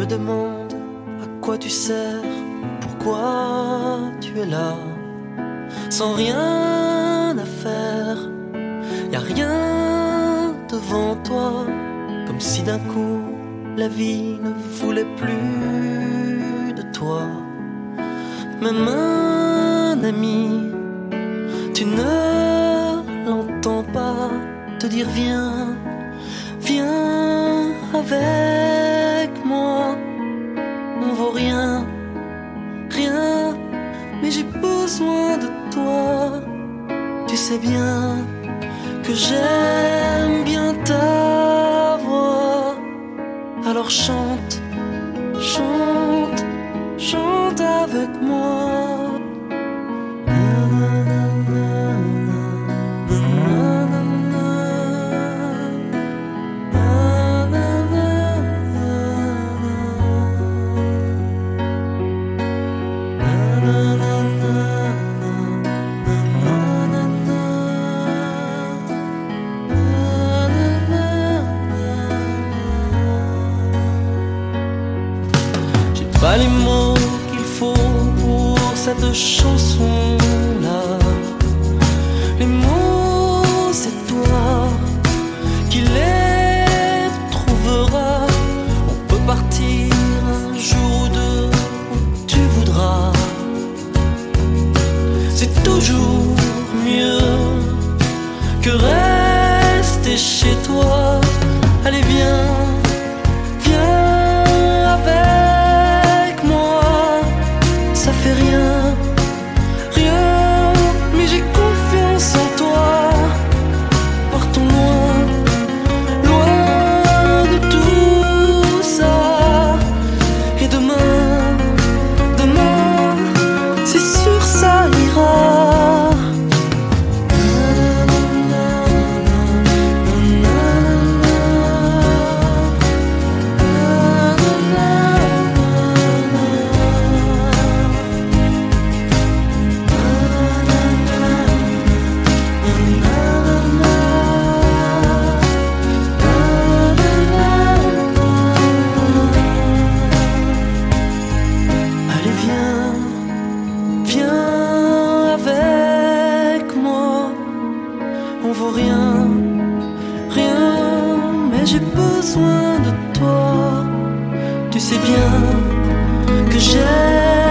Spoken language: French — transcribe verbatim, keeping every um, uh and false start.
demande à quoi tu sers, pourquoi tu es là, sans rien à faire, y a rien devant toi, comme si d'un coup la vie ne voulait plus de toi. Même un ami, tu ne l'entends pas te dire viens, viens avec moi. On vaut rien, rien, mais j'ai besoin de toi. Tu sais bien que j'aime bien ta voix. Alors chante, chante, chante avec moi. Pas les mots qu'il faut pour cette chanson-là. Les mots, c'est toi qui les trouveras. On peut partir un jour ou deux où tu voudras. C'est toujours mieux que rester chez toi. Allez viens, viens avec. Ça fait rien, rien, mais j'ai confiance en toi. Partons loin, loin de tout ça. Et demain, demain, c'est sûr ça ira. On vaut rien, rien, mais j'ai besoin de toi. Tu sais bien que j'aime